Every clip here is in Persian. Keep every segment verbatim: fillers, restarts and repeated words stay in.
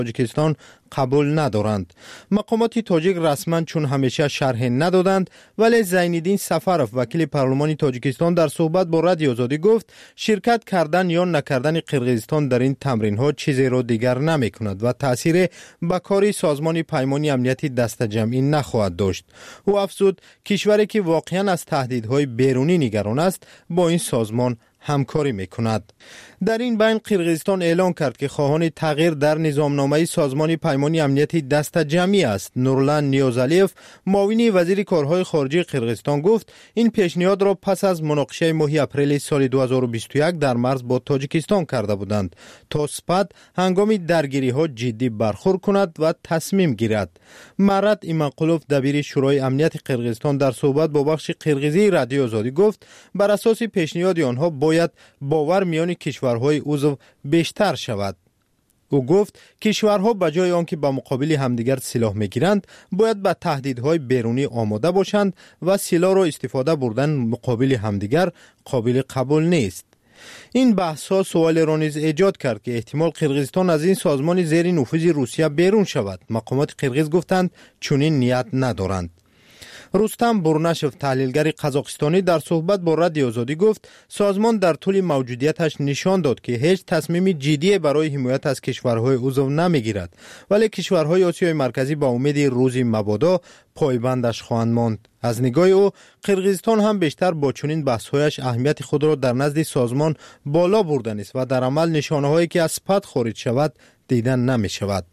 تاجیکستان قبول ندارند. مقامات تاجیک رسما چون همیشه شرح ندادند، ولی زینالدین سفرов وکیل پارلمان تاجیکستان در صحبت با رادیو آزادی گفت شرکت کردن یا نکردن قرقیزستان در این تمرین ها چیزی را دیگر نمی کند و تأثیر به کاری سازمان پیمانی امنیتی دست جمعی نخواهد داشت. او افزود کشوری که واقعا از تهدیدهای بیرونی نگران است با این سازمان همکاری میکند. در این بین قرقیزستان اعلان کرد که خواهان تغییر در نظامنامه سازمان پیمانی امنیتی دست جمعی است. نورلند نیازعلیف معاون وزیر کارهای خارجه قرقیزستان گفت این پیشنهاد را پس از مناقشه ماه اپریل سال دو هزار و بیست و یک در مرز با تاجیکستان کرده بودند تا سپاد هنگام درگیری ها جدی برخورد کند و تصمیم گیرد. مراد ایمانقلوف دبیر شورای امنیت قرقیزستان در صحبت با بخش قرقیزی رادیو آزادی گفت بر اساس پیشنهاد آنها باید باور میان کشورهای عضو بیشتر شود. او گفت کشورها به جای آنکه به مقابل همدیگر سلاح میگیرند باید به تهدیدهای بیرونی آماده باشند و سلاح را استفاده بردن مقابل همدیگر قابل قبول نیست. این بحث‌ها سوال را نیز ایجاد کرد که احتمال قرقیزستان از این سازمان زیر نفوذ روسیه بیرون شود. مقامات قرقیز گفتند چنین نیت ندارند. رستم برنشف تحلیلگر قزاقستانی در صحبت با رادیو آزادی گفت سازمان در طول موجودیتش نشان داد که هیچ تصمیم جدی برای حمایت از کشورهای عضو نمیگیرد، ولی کشورهای آسیای مرکزی با امید روزی مبادا پایبندش خواهند ماند. از نگاه او قرقیزستان هم بیشتر با چنین بحث‌هایش اهمیت خود را در نزد سازمان بالا بردن است و در عمل نشانه‌هایی که از سپاد خارج شود دیدن نمی شود.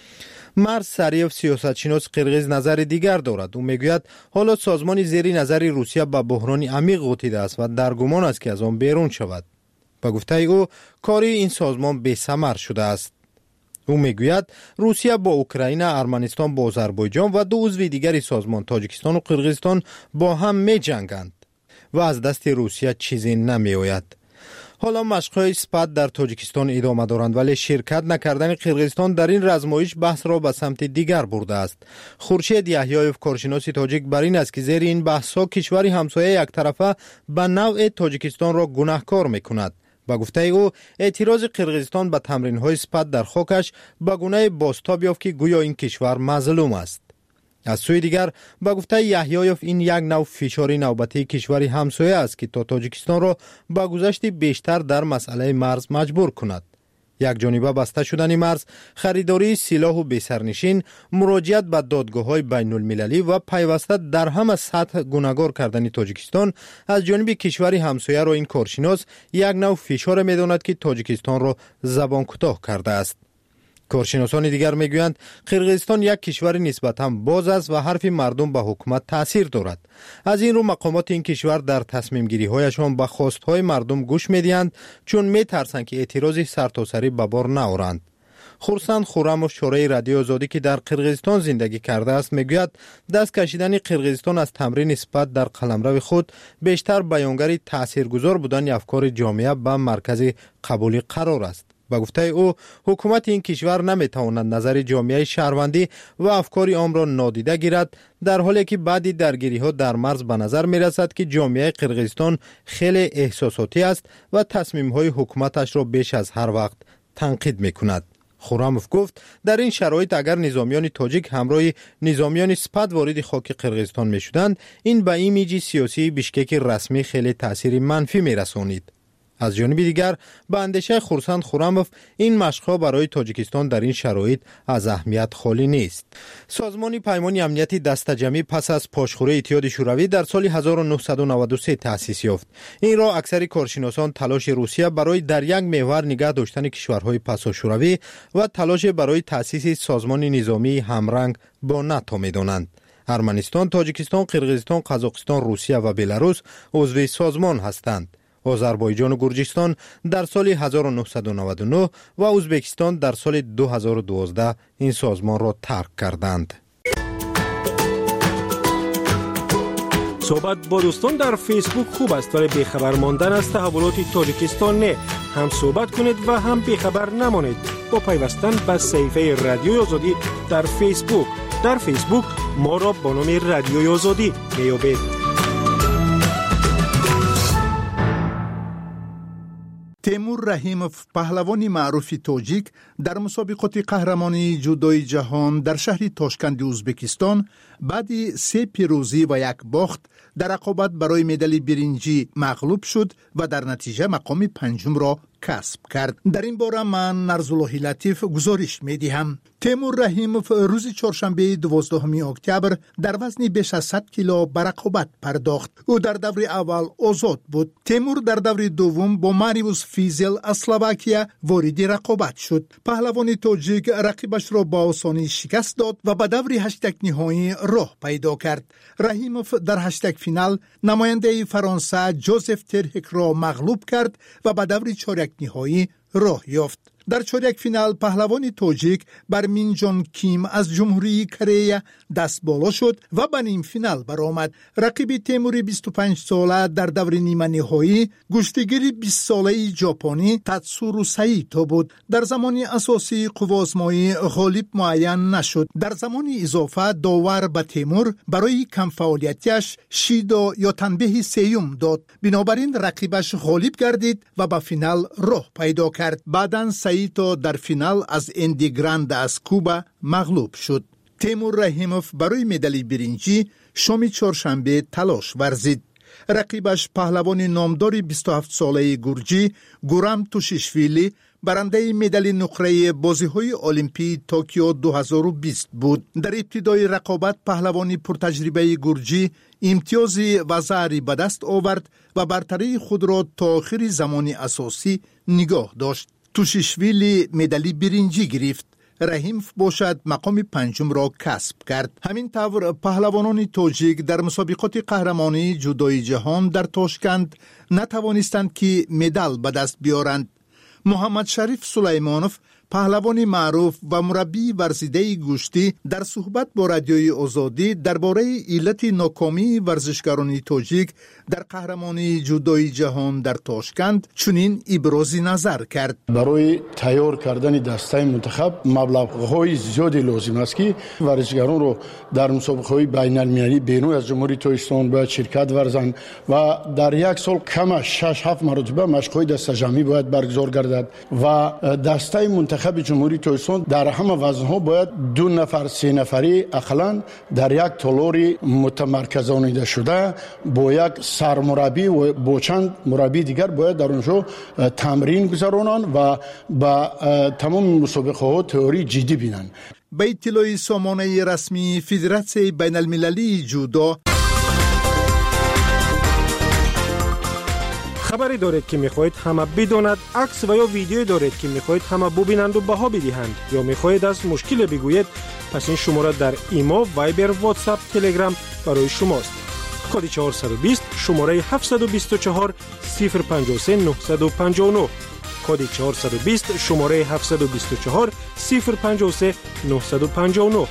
مرز سریف سیاستشناس قرقیز نظر دیگر دارد. او میگوید حالا سازمان زیر نظر روسیه به بحران عمیق غوطیده است و در گمان است که از آن بیرون شود. به گفته او کاری این سازمان بی‌ثمر شده است. او میگوید روسیه با اوکراین، ارمنستان با آذربایجان و دو عضو دیگر سازمان تاجیکستان و قرقیزستان با هم می جنگند و از دست روسیه چیزی نمی آید. حالا مشق‌های سپاد در تاجیکستان ادامه دارند، ولی شرکت نکردن قرقیزستان در این رزمایش بحث را به سمت دیگر برده است. خورشید یحیایف کارشناس تاجیک بر این است که زیر این بحث‌ها کشور همسایه یک طرفه به نوع تاجیکستان را گناهکار می‌کند. با گفته او اعتراض قرقیزستان به تمرین‌های سپاد در خاکش به گونه بازتاب یافت که گویا این کشور مظلوم است. از سوی دیگر با گفته یحیایف این یک نوع فشار نوبتی کشوری همسایه است که تا تاجیکستان را با گذشت بیشتر در مسئله مرز مجبور کند. یک جانبه بسته شدن مرز، خریداری سلاح و بی‌سرنشین، مراجعت به دادگاه‌های بین المللی و پیوسته در همه سطح گناهکار کردن تاجیکستان از جانب کشوری همسایه را این کارشناس یک نوع فشار می‌داند که تاجیکستان را زبان کوتاه کرده است. کارشناسان دیگر میگویند قرقیزستان یک کشور نسبتاً باز است و حرف مردم به حکومت تاثیر دارد. از این رو مقامات این کشور در تصمیم گیری هایشان به خواستهای مردم گوش میدهند، چون میترسند که اعتراضی سرتاسری به بار نیاورند. خورسند خورم شورای رادیو آزادی که در قرقیزستان زندگی کرده است میگوید دست کشیدن قرقیزستان از تمرین سپاد در قلمرو خود بیشتر بیانگر تاثیرگذار بودن افکار جامعه به مرکز قبولی قرار است. با گفته او حکومت این کشور نمیتواند نظر جامعه شهروندی و افکار عام را نادیده گیرد، در حالی که بعدی درگیری ها در مرز به نظر می رسد که جامعه قرقیزستان خیلی احساساتی است و تصمیم های حکومتش را بیش از هر وقت تنقید می کند. خورموف گفت در این شرایط اگر نظامیان تاجیک همراه نظامیان سپاد وارد خاک قرقیزستان می شدند، این به ایمیج سیاسی بیشکک رسمی خیلی تاثیر منفی می رسانید. از جانب دیگر به اندیشه خورسند خورموف این مشق‌ها برای تاجیکستان در این شرایط از اهمیت خالی نیست. سازمان پیمانی امنیتی دست جمعی پس از پاشخوری اتحاد شوروی در سال هزار و نهصد و نود و سه تأسیس یافت. این را اکثر کارشناسان تلاش روسیه برای در یک محور نگاه داشتن کشورهای پسا شوروی و تلاش برای تأسیس سازمان نظامی همرنگ با ناتو می‌دانند. ارمنستان، تاجیکستان، قرقیزستان، قزاقستان، روسیه و بلاروس عضو سازمان هستند. آذربایجان و گرجستان در سال هزار و نهصد و نود و نه و ازبکستان در سال دو هزار و دوازده این سازمان را ترک کردند. صحبت با دوستان در فیسبوک خوب است، ولی بیخبر ماندن از تحولات تاجیکستان نه. هم صحبت کنید و هم بیخبر نمانید با پیوستن به صفحه رادیو آزادی در فیسبوک. در فیسبوک ما را با نام رادیو آزادی میابید. تیمور رحیموف پهلوان معروف تاجیک در مسابقات قهرمانی جودوی جهان در شهر تاشکند ازبکستان بعد سه پیروزی و یک باخت در رقابت برای مدال برنجی مغلوب شد و در نتیجه مقام پنجم را کسب کرد. در این باره من نرزالله لطیف گزارش می دهم. تیمور رحیموف روز چهارشنبه دوازدهم اکتبر در وزن بیش از صد کیلو به رقابت پرداخت. او در دور اول آزاد بود. تیمور در دور دوم با ماریوس فیزل از اسلواکیه وارد رقابت شد. پهلوان تاجیک رقیبش را با آسانی شکست داد و به دور هشتگ نهایی راه پیدا کرد. رحیموف در هشتگ فینال نماینده فرانسه جوزف ترهک را مغلوب کرد و به دور چهارک نهایی راه یافت. در چهارک فینال پهلوان تاجیک بر مین جون کیم از جمهوری کره دست بالا شد و به نیم فینال برآمد. رقیب تیمور بیست و پنج ساله در دور نیمه نهایی گشتگیر بیست ساله ژاپنی تاتسورو سایتو بود. در زمان اساسی قوازمایی غالب معین نشد. در زمان اضافه داور به تیمور برای کم فعالیتیش شیدو یا تنبیه سیوم داد. بنابراین رقیبش غالب گردید و به فینال راه پیدا کرد. بعداً سایتو در فینال از اندی گراند از کوبا مغلوب شد. تیمور رحیموف برای مدال برنجی شام چهارشنبه تلاش ورزید. رقیبش پهلوان نامدار بیست و هفت ساله گرجی گورام توشیشویلی برنده مدال نقره بازی‌های المپی توکیو دو هزار و بیست بود. در ابتدای رقابت پهلوان پرتجربه گرجی امتیاز وزاری به دست آورد و برتری خود را تا آخر زمان اساسی نگاه داشت. توشیشویلی مدال برنجی گرفت. رحیموف باشد مقام پنجم را کسب کرد. همین طور پهلوانان تاجیک در مسابقات قهرمانی جودوی جهان در تاشکند نتوانستند که مدال به دست بیارند. محمد شریف سلیمانوف پهلوان معروف و مربی ورزیده گوشتی در صحبت با رادیوی آزادی درباره علت ناکامی ورزشکاران تاجیک در قهرمانی جودوی جهان در تاشکند چنین ابراز نظر کرد. برای تیار کردن دسته منتخب مبلغ‌های زیادی لازم است که ورزشکاران رو در مسابقه‌های بین‌المللی بیرون از جمهوری تاجیکستان باید شرکت ورزند و در یک سال کم شش هفت مرتبه مشق‌های دسته جمعی باید برگزار گردد و دسته منتخب جمهوری تاجیکستان در همه وزن‌ها باید دو نفر سه نفری اقلاً در یک تالار متمرکزانیده شده با یک سرمربی و با چند مربی دیگر باید در اونجا تمرین گذرانند و با تمام مسابقه ها تئوری جدی بینند. به اطلاع سامانه رسمی فدراسیون بین المللی جودو خبری دارید که میخواهید همه بداند، عکس و یا ویدیو دارید که میخواهید همه ببینند و بها بدهند یا میخواهید از مشکل بگویید، پس این شماره در ایمو، وایبر، واتساپ، تلگرام برای شماست. کد چهارصد و بیست شماره هفتصد و بیست و چهار صفر پنجاه و سه نهصد و پنجاه و نه. کد چهارصد و بیست شماره هفتصد و بیست و چهار صفر پنجاه و سه نهصد و پنجاه و نه.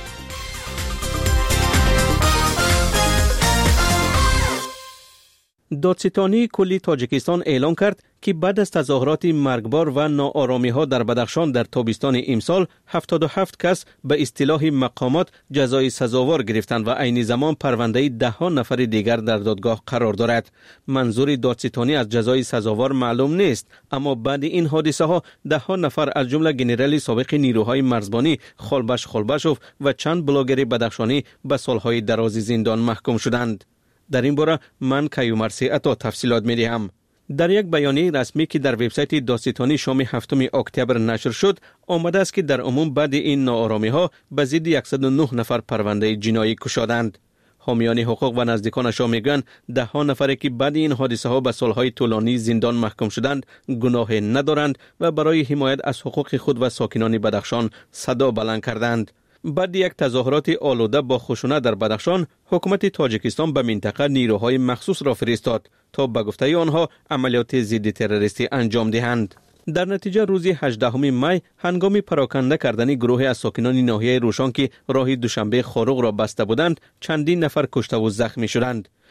دادستانی کلی تاجیکستان اعلام کرد که بعد از تظاهرات مرگبار و ناآرامی ها در بدخشان در تابستان امسال هفتاد و هفت کس به اصطلاح مقامات جزای سزاوار گرفتند و عین زمان پرونده ده ها نفر دیگر در دادگاه قرار دارد. منظور دادستانی از جزای سزاوار معلوم نیست، اما بعد این حادثه ها ده ها نفر از جمله ژنرال سابق نیروهای مرزبانی خالبش خالبشوف و چند بلاگر بدخشانی به سالهای درازی زندان محکوم شدند. در این باره من کیومرسی عطا تفصیلات می دهم. در یک بیانیه رسمی که در وبسایت دادستانی شام هفتم اکتبر نشر شد، آمده است که در عموم بعد این ناآرامی ها به ضد صد و نه نفر پرونده جنایی گشادند. حامیان حقوق و نزدیکانشان میگویند ده ها نفری که بعد این حادثه ها به سالهای طولانی زندان محکوم شدند گناه ندارند و برای حمایت از حقوق خود و ساکنان بدخشان صدا بلند کردند. بعد یک تظاهرات آلوده با خشونت در بدخشان، حکومت تاجیکستان به منطقه نیروهای مخصوص را فرستاد تا به گفته آنها عملیات ضد تروریستی انجام دهند. در نتیجه روز هجدهم می هنگام پراکنده کردن گروه از ساکنان ناحیه روشان که راه دوشنبه خاروق را بسته بودند، چندین نفر کشته و زخمی شدند.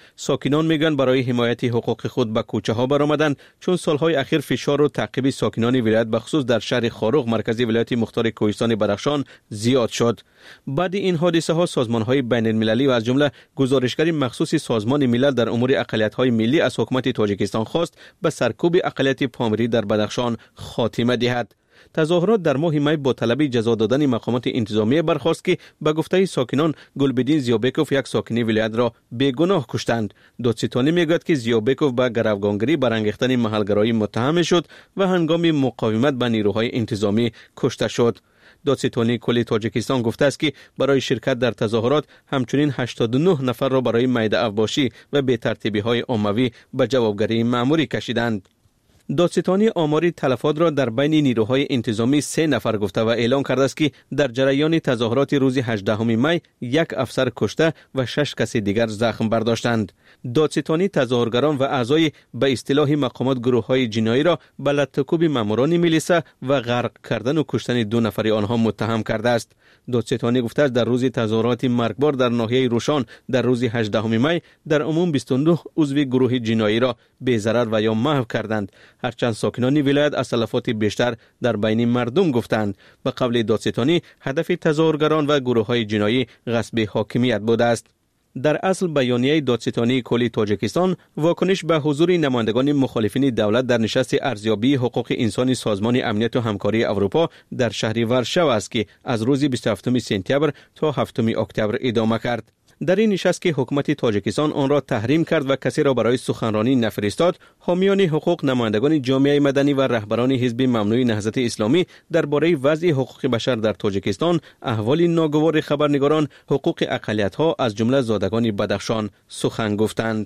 ساکنان میگن برای حمایت حقوق خود به کوچه ها برآمدند چون سالهای اخیر فشار و تعقیب ساکنان ولایت به خصوص در شهر خاروق مرکزی ولایت مختار کوهستان بدخشان زیاد شد. بعد این حادثه ها سازمان های بین المللی و از جمله گزارشگر مخصوص سازمان ملل در امور اقلیت های ملی از حکومت تاجیکستان خواست به سرکوب اقلیت پامیری در بدخشان خاتمه دهد. تظاهرات در ماه می با طلب جزا دادن مقامات انتظامی برخاست که به گفته ساکنان گلبدین زیابکوف یک ساکنی ولایت را بیگناه کشتند. دادستانی میگوید که زیابکوف به گروگانگیری برانگیختن محلگرایی متهم شد و هنگام مقاومت به نیروهای انتظامی کشته شد. دادستانی کل تاجیکستان گفته است که برای شرکت در تظاهرات همچنین هشتاد و نه نفر را برای میده افباشی و بی‌ترتیبی های عمومی به جوابگری مأموری کشیدند. دادستانی آماری تلفات را در بین نیروهای انتظامی سه نفر گفته و اعلام کرده است که در جریان تظاهرات روز هجدهم می یک افسر کشته و شش کس دیگر زخم برداشتند. دادستانی تظاهرگران و اعضای به اصطلاح مقامات گروه‌های جنایی را به لطکوب ماموران میلیسا و غرق کردن و کشتن دو نفر آنها متهم کرده است. دادستانی گفته است در روز تظاهرات مرگبار در ناحیه روشان در روز هجدهم می در عموم بیست و نه عضو گروه جنایی را بی‌ضرر و یا محو کردند. هرچند ساکنان ولایت از تلفات بیشتر در بین مردم گفتند. به قول دادستانی هدف تظاهرگران و گروه‌های جنایی غصب حاکمیت بوده است. در اصل بیانیه دادستانی کلی تاجیکستان واکنش به حضور نمایندگان مخالفین دولت در نشست ارزیابی حقوق انسانی سازمان امنیت و همکاری اروپا در شهر ورشو است که از روز بیست و هفتم سپتامبر تا هفتم اکتبر ادامه کرد. در این نشست که حکومت تاجیکستان آن را تحریم کرد و کسی را برای سخنرانی نفرستاد، حامیان حقوق، نمایندگان جامعه مدنی و رهبران حزب ممنوع نهضت اسلامی درباره وضع حقوق بشر در تاجیکستان، احوال ناگوار خبرنگاران، حقوق اقلیت‌ها از جمله زادگان بدخشان سخن گفتند.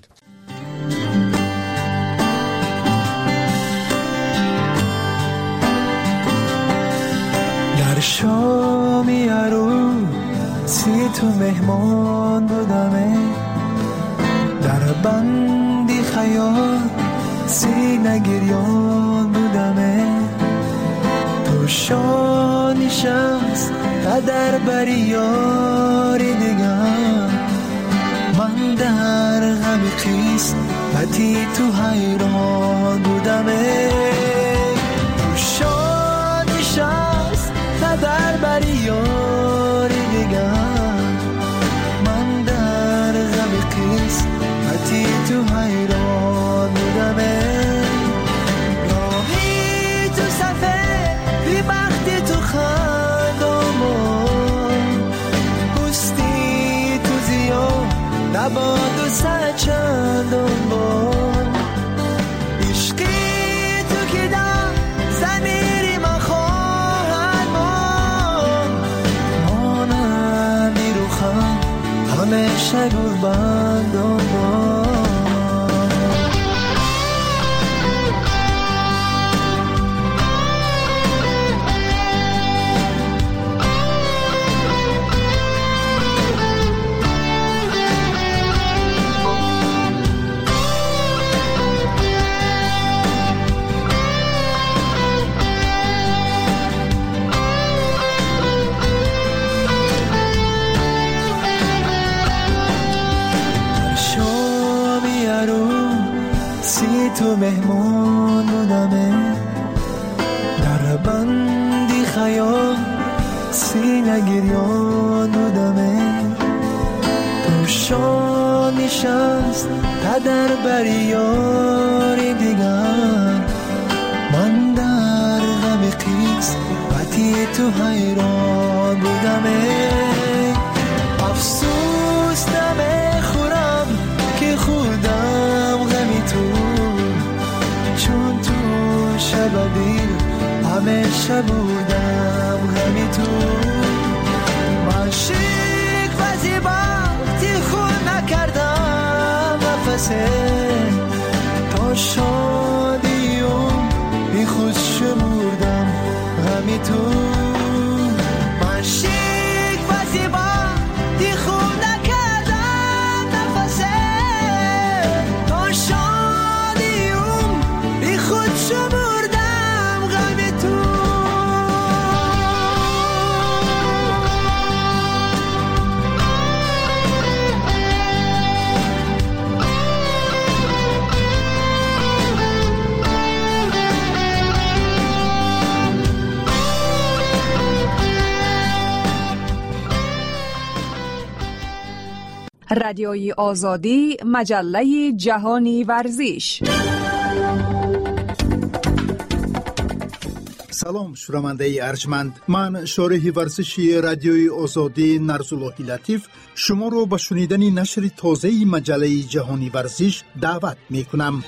در شامی سی تو مهمان بودمه، در بندی خیال سینه گریان بودمه، تو شانی شمس قدر بری یاری دیگر، من در غم قیس بطی تو حیران بودمه، تو شانی شمس قدر بری یاری من در غم قیس حتی تو حیران بودمه، راهی تو صفه بی بختی تو خندامون، پستی تو زیاد نباد و سر چندان بان، عشقی تو که دم زمیری من خواهد همیشه قربان دارم. تو مهمان بودمه، در بندی خیال سینه گریان بودمه، تو شان نشست قدر بری یاری دیگر، من در غم قیس بطی تو حیران بودمه، افسوس نمی خورم که خودم غمی تو، چون تو شب دیر همیشه بودم غمی تو، من شیک و زیباتی خود نکردم نفسه، تا شادیم بی خود شمردم غمی تو، من شیک و زیباتی خود نکردم نفسه، تا شادیم بی خود شمردم غمی تو. رادیوی آزادی، مجله جهانی ورزش. سلام شنونده ارجمند، من شارح ورزشی رادیوی آزادی نرزاللهی لطیف شما رو به شنیدن نشر تازه مجله جهانی ورزش دعوت می کنم.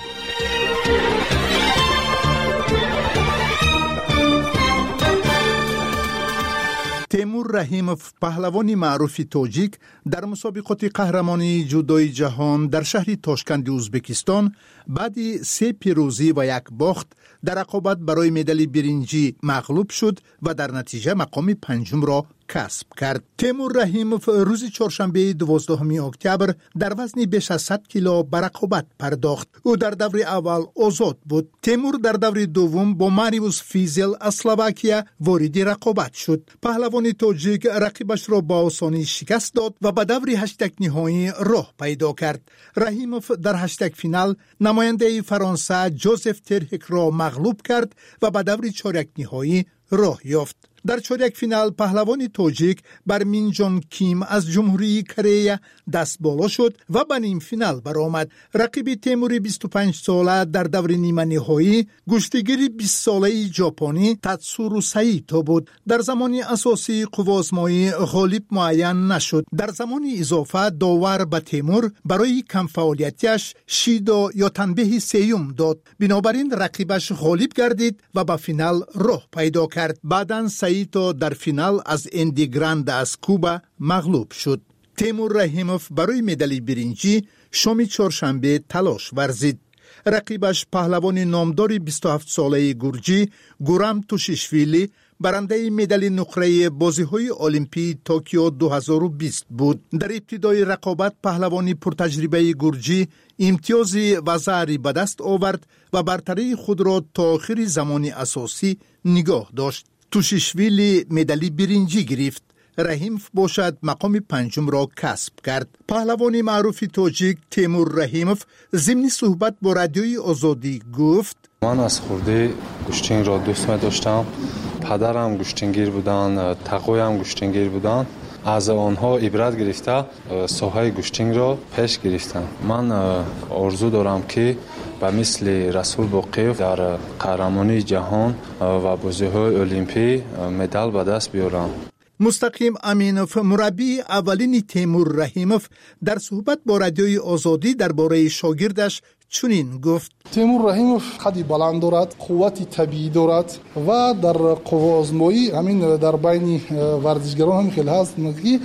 تیمور رحیموف، پهلوان معروف تاجیک، در مسابقات قهرمانی جودوی جهان در شهر تاشکند ازبکستان بعد سه پیروزی و یک باخت در رقابت برای مدال برنجی مغلوب شد و در نتیجه مقام پنجم را کسب کرد. تیمور رحیموف روز چهارشنبه دوازدهم اکتبر در وزن بیش از صد کیلو به رقابت پرداخت. او در دور اول آزاد بود. تیمور در دور دوم با ماریوس فیزل از اسلواکیه وارد رقابت شد. پهلوان تاجیک رقیبش را با آسانی شکست داد و به دور هشتگ نهایی راه پیدا کرد. رحیموف در هشتگ فینال نماینده فرانسه جوزف ترهک را مغلوب کرد و به دور چهارک نهایی راه یافت. در چهارک فینال پهلوان تاجیک بر مین جون کیم از جمهوری کره دست بالا شد و به نیم فینال برآمد. رقیب تیمور بیست و پنج ساله در دور نیمه نهایی گشتگیر بیست ساله ژاپنی تاتسورو سایتو بود. در زمان اساسی قوازمایی غالب معین نشد. در زمان اضافه داور به تیمور برای کم فعالیتیش شیدو یا تنبیه سیوم داد. بنابراین رقیبش غالب گردید و به فینال راه پیدا کرد. بعداً سایتو در فینال از اندی گراند از کوبا مغلوب شد. تیمور رحیموف برای مدال برنجی شام چهارشنبه تلاش ورزید. رقیبش پهلوان نامدار بیست و هفت ساله گرجی گورام توشیشویلی برنده مدال نقره بازی‌های المپی توکیو دو هزار و بیست بود. در ابتدای رقابت پهلوان پرتجربه گرجی امتیاز وزاری به دست آورد و برتری خود را تا آخر زمان اساسی نگاه داشت. توشیشویلی مدال برنجی گرفت. رحیموف باشد مقام پنجم را کسب کرد. پهلوان معروف تاجیک تیمور رحیموف ضمن صحبت با رادیوی آزادی گفت: من از خورده گوشتنگ را دوست داشتم. پدرم گوشتنگیر بودن، تقویم گوشتنگیر بودن. از آنها عبرت گرفته ساحه گوشتنگ را پیش گرفتم. من آرزو دارم که به مثل رسول باقیف در قهرمانی جهان و بازی‌های المپی مدال به دست بیارم. مستقیم امینوف، مربی اولین تیمور رحیموف، در صحبت با رادیوی آزادی درباره شاگردش چنین گفت: تیمور رحیموف قدی بلند دارد، قوتی طبیعی دارد و در قوازمایی همین در بین ورزشگران هم خیلی هست که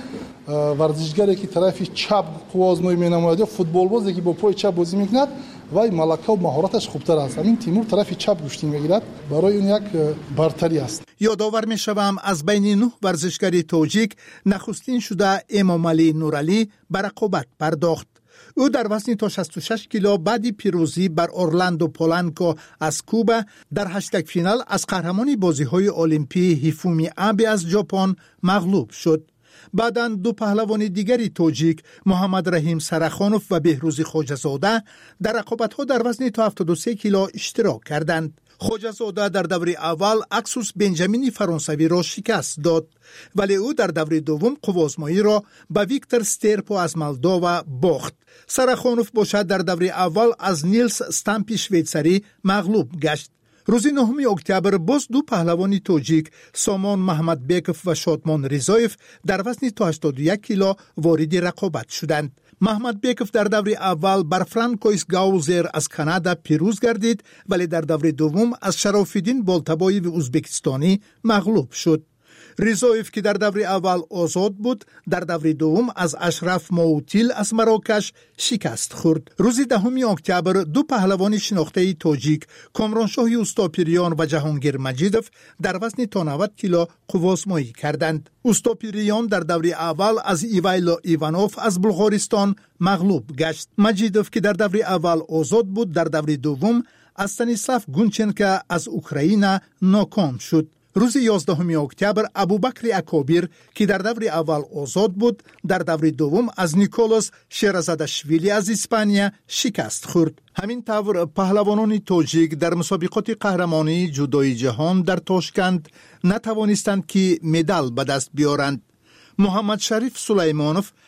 ورزشگری که طرف چپ قوازمایی می‌نماید یا فوتبال بازی که با پای چپ بازی می‌کند و ملکه و مهارتش خوبتر است. همین تیمور طرف چپ گوشتنگ می‌گیرد، برای اون یک برتری است. یادآور می‌شوم از بین نه ورزشگر تاجیک نخستین شده امام علی نورعلی به رقابت پرداخت. او در وزن تا شصت و شش کیلو بعد پیروزی بر اورلاندو پولانکو از کوبا در هشتگ فینال از قهرمان بازی‌های المپی هیفومی آبه از ژاپن مغلوب شد. بعداً دو پهلوان دیگری تاجیک، محمد رحیم سرخانوف و بهروز خواجه‌زاده، در رقابت‌ها در وزن تا هفتاد و سه کیلو اشتراک کردند. خواجه‌زاده در دور اول اکسوس بنجامین فرانسوی را شکست داد، ولی او در دور دوم قوازمایی را به ویکتور سترپو از مولداوا باخت. سرخانوف باشد در دور اول از نیلس استامپی شویتسری مغلوب گشت. روز نهم اکتبر باز دو پهلوان تاجیک، سامان محمد بیکوف و شادمان رضایف، در وزن تا هشتاد و یک کیلو وارد رقابت شدند. محمد بیکوف در دور اول بر فرانکویس گاوزر از کانادا پیروز گردید، ولی در دور دوم از شرافالدین بالتبایی و ازبکستانی مغلوب شد. رضایف که در دور اول آزاد بود، در دور دوم از اشرف موتیل از مراکش شکست خورد. روز دهم اکتبر دو پهلوان شناخته تاجیک، کامرانشاه اوستاپیریان و جهانگیر مجیدوف، در وزن تا نود کیلو قوازمایی کردند. اوستاپیریان در دور اول از ایوایلو ایوانوف از بلغارستان مغلوب گشت. مجیدوف که در دور اول آزاد بود، در دور دوم از استانیسلاف گونچنکا از اوکراین ناکام شد. روز یازدهم اکتبر ابوبکر اکابیر که در دور اول آزاد بود، در دور دوم از نیکولاس شیرازاداشویلی از اسپانیا شکست خورد. همین طور پهلوانان تاجیک در مسابقات قهرمانی جودوی جهان در تاشکند نتوانستند که مدال به دست بیارند. محمد شریف سلیمانوف،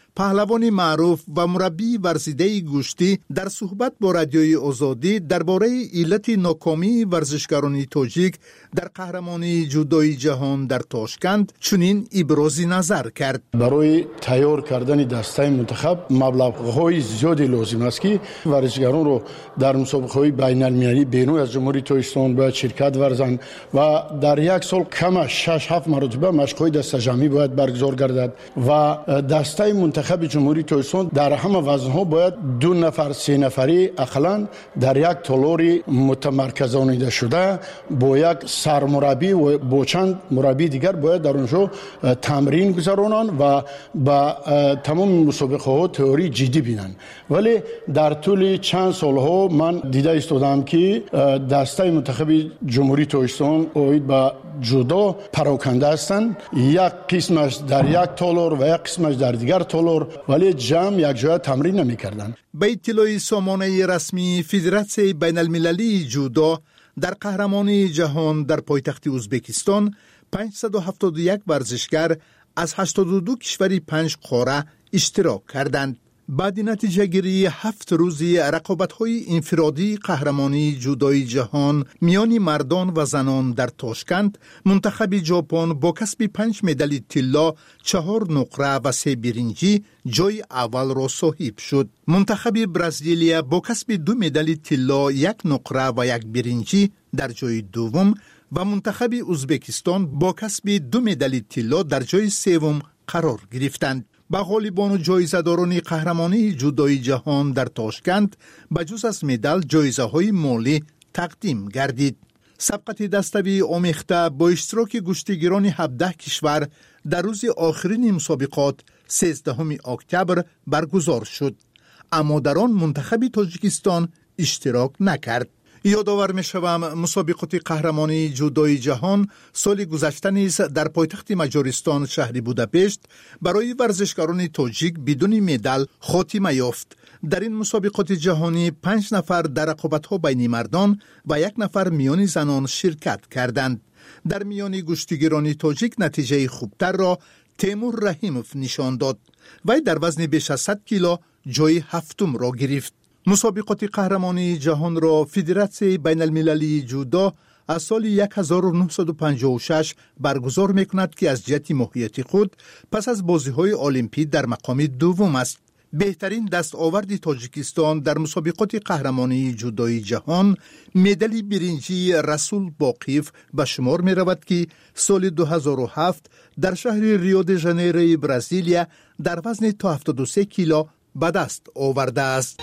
پهلوان معروف و مربی ورزیده گوشتی در صحبت با رادیوی آزادی درباره علت ناکامی ورزشکاران تاجیک در قهرمانی جودوی جهان در تاشکند چنین ابراز نظر کرد. برای تیار کردن دسته منتخب مبلغ‌های زیادی لازم است که ورزشکاران رو در مسابقه‌های بین‌المللی بین‌المللی از جمهوری تاجیکستان باید شرکت ورزند و در یک سال کم شش هفت مرتبه مشق‌های دسته جمعی باید برگزار گردد و دسته منتخب جمهوری تاجیکستان در همه وزن‌ها باید دو نفر سه نفری اقلاً در یک تالار متمرکزانیده شده با یک سرمربی و با چند مربی دیگر باید در اونجا تمرین گذرانند و با تمام مسابقه‌ها تئوری جدی بینن. ولی در طول چند سالها من دیده استادم که دسته منتخب جمهوری تاجیکستان اوید با جودو پراکنده هستند، یک قسمش در یک تالار و یک قسمش در دیگر تالار، ولی جمع یک جای تمرین نمی‌کردند. به اطلاع سامانه رسمی فدراسیون بین المللی جودو در قهرمانی جهان در پایتخت ازبکستان پانصد و هفتاد و یک ورزشکار از هشتاد و دو کشوری پنج قاره اشتراک کردند. بعد نتیجه گیری هفت روزی رقابت‌های انفرادی قهرمانی جودوی جهان میان مردان و زنان در تاشکند، منتخب ژاپن با کسب پنج مدال طلا، چهار نقره و سه برنجی جای اول را صاحب شد. منتخب برزیلیا با کسب دو مدال طلا، یک نقره و یک برنجی در جای دوم و منتخب ازبکستان با کسب دو مدال طلا در جای سوم قرار گرفتند. به غالبان و جایزه‌داران قهرمانی جودوی جهان در تاشکند بجز از مدال جایزه های مالی تقدیم گردید. سبقت دستوی آمیخته با اشتراک گشتیگیران هفده کشور در روز آخرین مسابقات سیزدهم اکتبر برگزار شد، اما در آن منتخب تاجیکستان اشتراک نکرد. یادآور می‌شوم مسابقات قهرمانی جودوی جهان سال گذشته نیز در پایتخت مجارستان شهر بوداپشت برای ورزشکاران تاجیک بدون مدال خاتمه یافت. در این مسابقات جهانی پنج نفر در رقابت‌ها بین مردان و یک نفر میان زنان شرکت کردند. در میان گشتیگیران تاجیک نتیجه خوبتر را تیمور رحیموف نشان داد. وی در وزن بیش از صد کیلو جای هفتم را گرفت. مسابقات قهرمانی جهان را فدراسیون بین المللی جودو از سال هزار و نهصد و پنجاه و شش برگزار میکند که از جهت ماهیت خود پس از بازی‌های المپیک در مقام دوم است. بهترین دستاورد تاجیکستان در مسابقات قهرمانی جودوی جهان مدال برنجی رسول باقیف به شمار می رود که سال دو هزار و هفت در شهر ریو د ژانیروی برزیلیا در وزن تا هفتاد و سه کیلو به دست آورده است.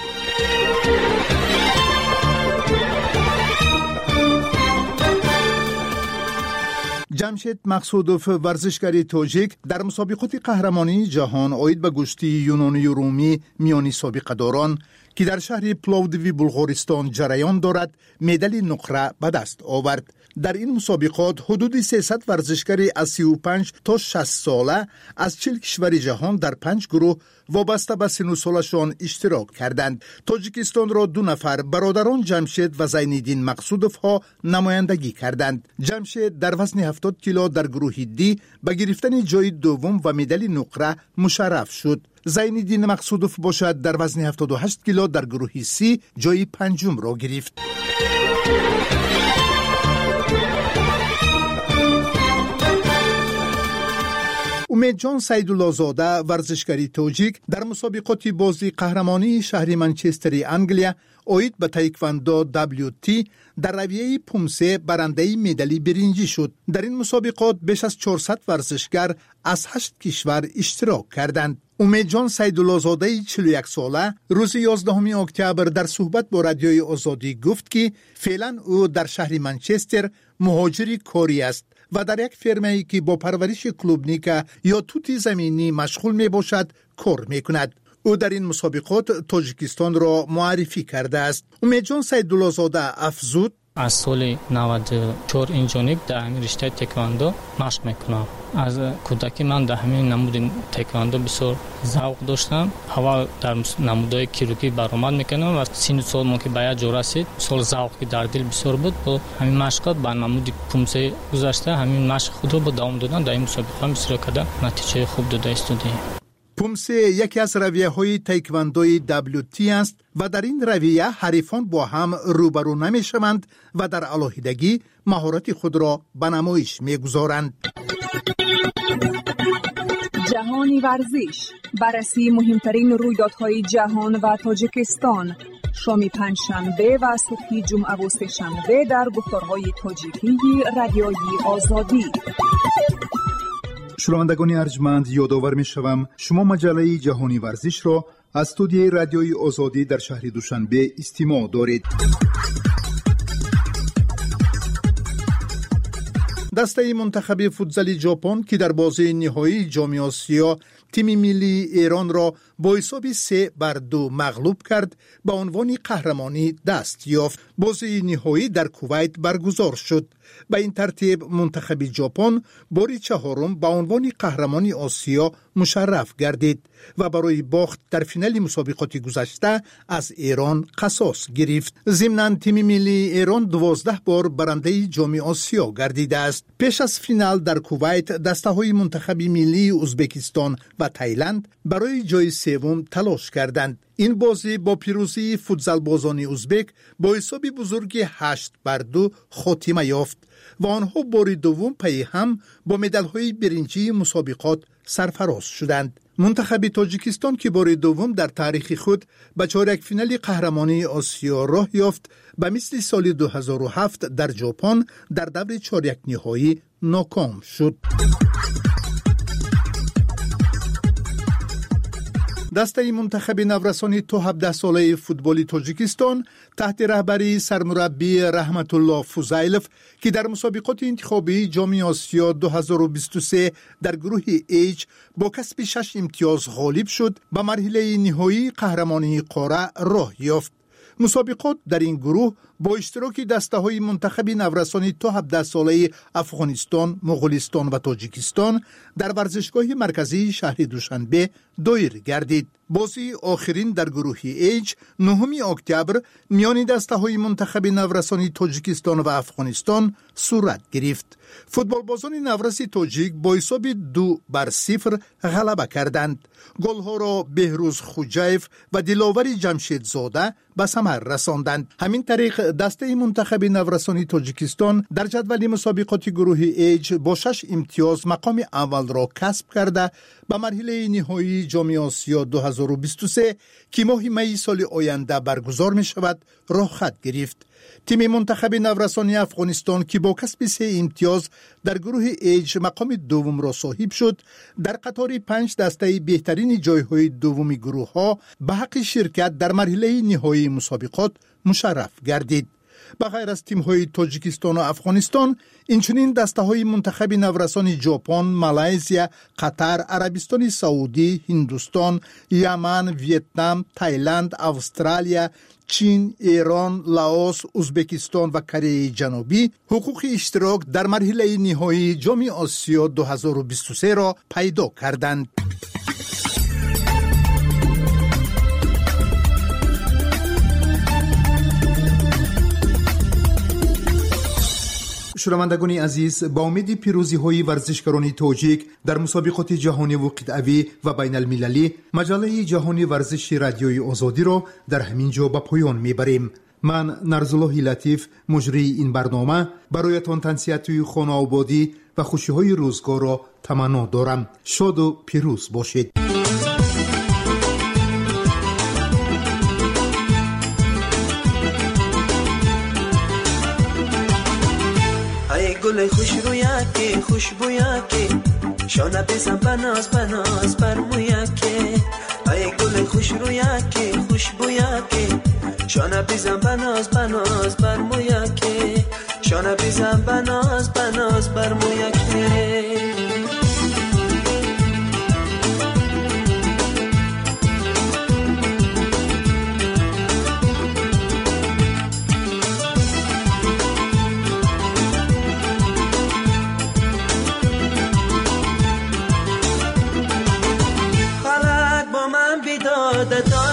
جمشید مقصودوف ورزشکار تاجیک در مسابقات قهرمانی جهان آید به گشتی یونانی و رومی میانی سابقه داران که در شهر پلاودوی بلغارستان جریان دارد مدال نقره به دست آورد. در این مسابقات حدود سیصد ورزشکار از سی و پنج تا شصت ساله از چهل کشور جهان در پنج گروه وابسته به سن و سالشان اشتراک کردند. تاجیکستان را دو نفر برادران جمشید و زینالدین مقصودوف ها نمایندگی کردند. جمشید در وزن هفتاد کیلو در گروه دی به گرفتن جای دوم و مدال نقره مشرف شد. زینالدین مقصودوف باشد در وزن هفتاد و هشت کیلو در گروه سی جای پنجم را گرفت. امیدجان سیدالله‌زاده ورزشکار تاجیک در مسابقات بازی قهرمانی شهر منچستر انگلیا اوید به تایکواندو دبلیو تی در رویه پومسه برنده مدال برنجی شد. در این مسابقات بیش از چهارصد ورزشکار از هشت کشور اشتراک کردند. امیدجان سیدالله‌زاده چهل و یک ساله روز یازدهم اکتبر در صحبت با رادیوی آزادی گفت که فعلا او در شهر منچستر مهاجر کاری است و در یک فرمه‌ای که با پرورش کلوبنیکا یا توتی زمینی مشغول می باشد کار می کند. او در این مسابقات تاجیکستان را معرفی کرده است. امیدجان سیدالله‌زاده افزود: از سال نود و چهار اینجانب در همین رشته تکواندو مشق میکنم. از کودکی من در همین نمود تکواندو بسیار ذوق داشتم. اول در نمودهای کیروگی برآمد میکنم و سن سال ما که به یک جا رسید، سال ذوقی در دل بسیار بود. با همین مشقات با نمود پومسه گذشته همین مشق خود رو با دوام دادن در این مسابقه بسیار کرده نتیجه خوب داده استودی. پومسه یکی از رویه های تایکواندوی دبلیو تی است و در این رویه حریفان با هم روبرو نمی شوند و در علاهیدگی مهارت خود را به نمایش می گذارند. جهانی ورزش، بررسی مهمترین رویدادهای جهان و تاجیکستان، شام پنجشنبه و صبح جمعه و سه‌شنبه در گفتارهای تاجیکی رادیوی آزادی. شنوندگان ارجمند، یادآور می‌شوم شما مجله جهانی ورزش را از استودیوی رادیوی آزادی در شهر دوشنبه استماع دارید. دسته منتخب فوتزال ژاپن که در بازی نهایی جام آسیا تیم ملی ایران را با حساب سه بر دو مغلوب کرد، به عنوان قهرمانی دست یافت. بازی نهایی در کویت برگزار شد. به این ترتیب منتخب ژاپن بار چهارم به عنوان قهرمانی آسیا مشرف گردید و برای باخت در فینال مسابقات گذشته از ایران قصاص گرفت. ضمناً تیم ملی ایران دوازده بار برنده جام آسیا گردیده است. پیش از فینال در کویت دسته‌های منتخب ملی ازبکستان و تایلند برای جای سوم تلاش کردند. این بازی با پیروزی فوتزال بازان ازبک با حساب بزرگ هشت بر دو خاتمه یافت و آنها بار دوم پی هم با مدال‌های برنجی مسابقات سرفراز شدند. منتخب تاجیکستان که بار دوم در تاریخ خود به چهارک فینال قهرمانی آسیا راه یافت، به مثل سال دو هزار و هفت در ژاپن در دور چهارک نهایی ناکام شد. دسته منتخب نورسان تا هفده ساله فوتبال تاجیکستان تحت رهبری سرمربی رحمت الله فوزایلوف که در مسابقات انتخابی جام آسیا دو هزار و بیست و سه در گروه ایچ با کسب شش امتیاز غالب شد، به مرحله نهایی قهرمانی قاره راه یافت. مسابقات در این گروه با اشتراک دسته های منتخب نورسان تا هفده ساله افغانستان، مغولستان و تاجیکستان در ورزشگاه مرکزی شهر دوشنبه دایر گردید. بازی آخرین در گروه ایچ نهم اکتبر میان دسته های منتخب نورسان تاجیکستان و افغانستان صورت گرفت. فوتبال بازان نورس تاجیک با حساب دو بر صفر غلبه کردند. گل ها را بهروز خوجایف و دلاور جمشیدزاده به ثمر رساندند. همین طریق دسته منتخب نورسان تاجیکستان در جدول مسابقات گروه ایچ با شش امتیاز مقام اول را کسب کرده به مرحله نهایی جام آسیا دو هزار و بیست و سه که ماه می سال آینده برگزار می شود راه خط گرفت. تیم منتخب نورسان افغانستان که با کسب سه امتیاز در گروه ایچ مقام دوم را صاحب شد، در قطار پنج دسته بهترین جایهای دومی گروه ها به حق شرکت در مرحله نهایی مسابقات مشرف گردید. به غیر از تیم‌های تاجیکستان و افغانستان، اینچنین دسته‌های منتخب نورسان ژاپن، مالزیا، قطر، عربستان سعودی، هندوستان، یمن، ویتنام، تایلند، استرالیا، چین، ایران، لاوس، ازبکستان و کره جنوبی حقوق اشتراک در مرحله نهایی جام آسیا دو هزار و بیست و سه را پیدا کردند. شنوندگان عزیز، با امید پیروزی های ورزشکاران تاجیک در مسابقات جهانی و قطعی و بین المللی، مجله جهانی ورزش رادیوی آزادی را در همین جا به پایان میبریم. من نرزالله لطیف، مجری این برنامه، برایتان تنسیت خانه آبادی و خوشی های روزگار را تمنا دارم. شاد و پیروز باشید. گل خوش رویکی خوشبویکی شانه بزن بناز بناز بر مویکی ای گل خوش رویکی خوشبویکی شانه بزن بناز بناز بر مویکی شانه بزن بناز بناز بر مویکی the